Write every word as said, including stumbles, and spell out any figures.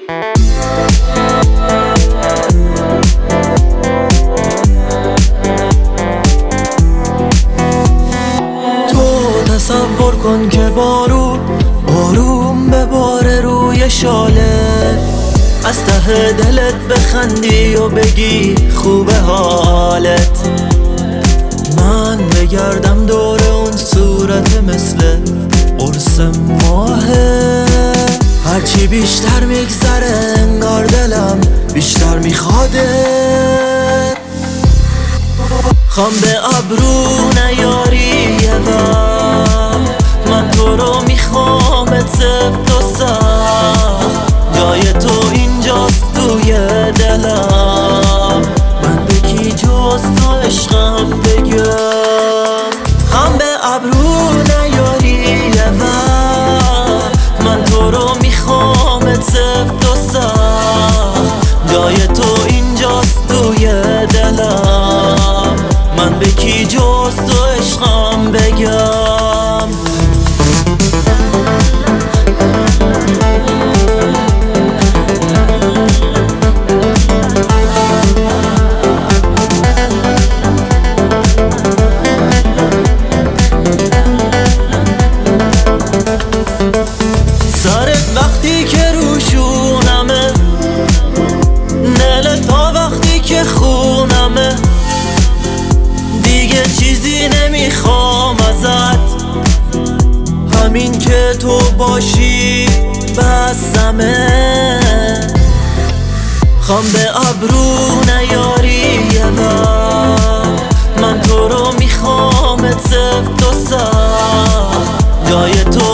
تصور کن که بارون بارون بباره روی شاله، از ته دلت بخندی و بگی خوبه حالت. من بگردم دور اون صورت مثل قرص ماهه، هرچی بیشتر میگذره انگار دلم بیشتر میخواده. خوام به ابرو نیاری یه وقت، من تو رو میخوامت سفت و سخت، جای تو اینجاست توی دلم، من به کی جز تو عشقم بگم. خوام به ابرو نیاری یه وقت، من تو رو میخوامت سفت و سخت، جای تو اینجاست توی دلم، من به کی جز تو عشقم بگم. سرت وقتی که روشونمه، دلت تا وقتی که خونمه، دیگه چیزی نمیخوام ازت، همین که تو باشی بسمه. خوام به ابرو نیاری یه وقت، من تو رو میخوامت سفت و سخت، جای تو